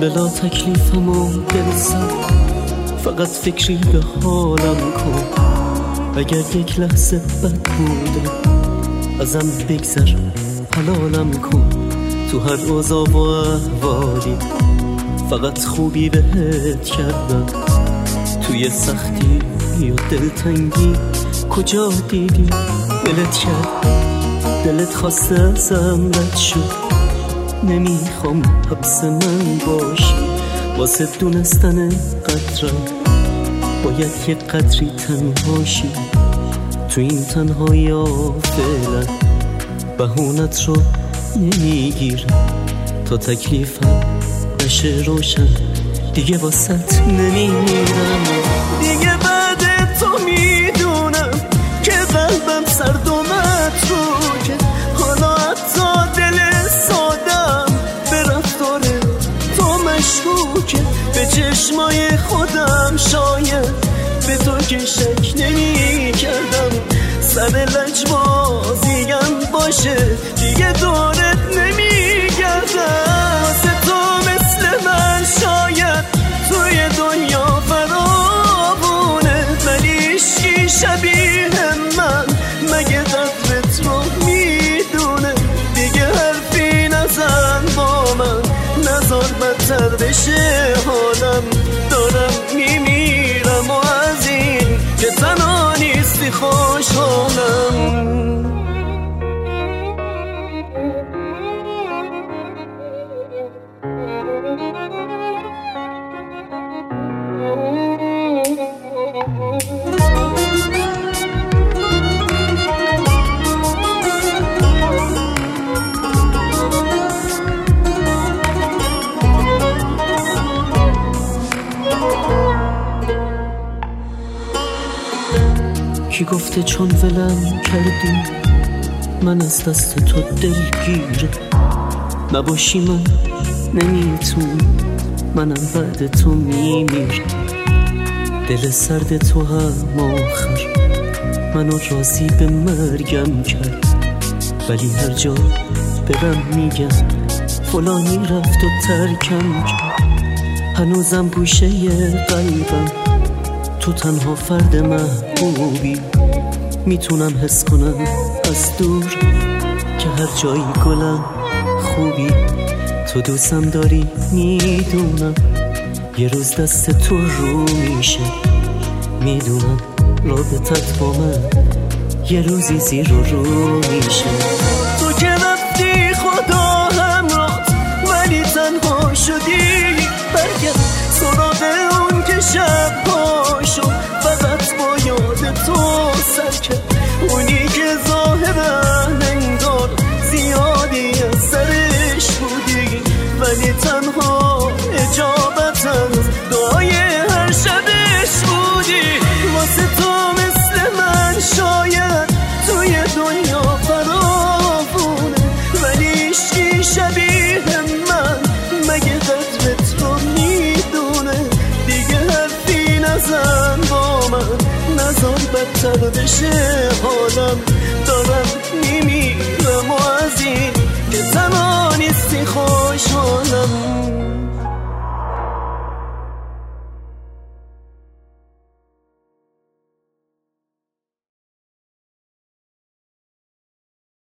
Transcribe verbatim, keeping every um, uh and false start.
بلا تکلیفم و دل سر، فقط فکری به حالم کن. اگر یک لحظه بد بوده ازم بگذر، حلالم کن. تو هر اوضاع و احوالی فقط خوبی بهت کردم. توی سختی یا دلتنگی کجا دیدی دلت کرد؟ دلت خواسته ازم رد شد. نمیخوام حبس من باشی، واسه دونستن قدرم باید یه قدری تنهاشی. تو این تنهایی ها فعلا بهونت رو نمیگیرم تا تکلیفم نشه روشن. دیگه واسط نمیمیرم. دیگه بعد تو میدونم که قلبم سرد و متروکه. حالا حتی دل سادم به رفتار تو مشکوکه. به چشمای خودم شاید به تو که شک نمی کردم. سر لجبازیم باشه دیگه دورت نمی گردم. واسه تو مثل من شاید توی دنیا فراوونه، ولی عشقی شبیه من مگه قدرت رو میدونه؟ دیگه حرفی نزن با من، نزار بدتر بشه حالم. دارم میمیرم و از این که تنها نیستی خوشحالم. کی گفته چون ولم کردی من از دست تو دلگیره؟ نباشی من نمیتونم، منم بعد تو میمیرم. دل سرد تو هم آخر منو راضی به مرگم کرد. ولی هر جا برم میگم فلانی رفت و ترکم کرد. هنوزم گوشه قلبم تو تنها فرد محبوبی. میتونم حس کنم از دور که هر جایی گلم خوبی. تو دوستم داری میدونم، یه روز دست تو رو میشه. میدونم رابطت با من یه روزی زیر و رو میشه. تو که رفتی خدا همراهت ولی تنها شدی. برگرد سراغ اون که شب پاشو فقط با یاد تو سر کرد. اونی که ظاهرا انگار زیادی از سرش بودی، ولی تنها اجابت از دعای هر شبش بودی. واسه تو مثل من شاید توی دنیا فراوونه، ولی عشقی شبیه من مگه قدرت رو میدونه؟ دیگه حرفی نزن با من، نزار بدتر بشه حالم. دارم میمیرم و از این که تنها نیستی خوشحالم.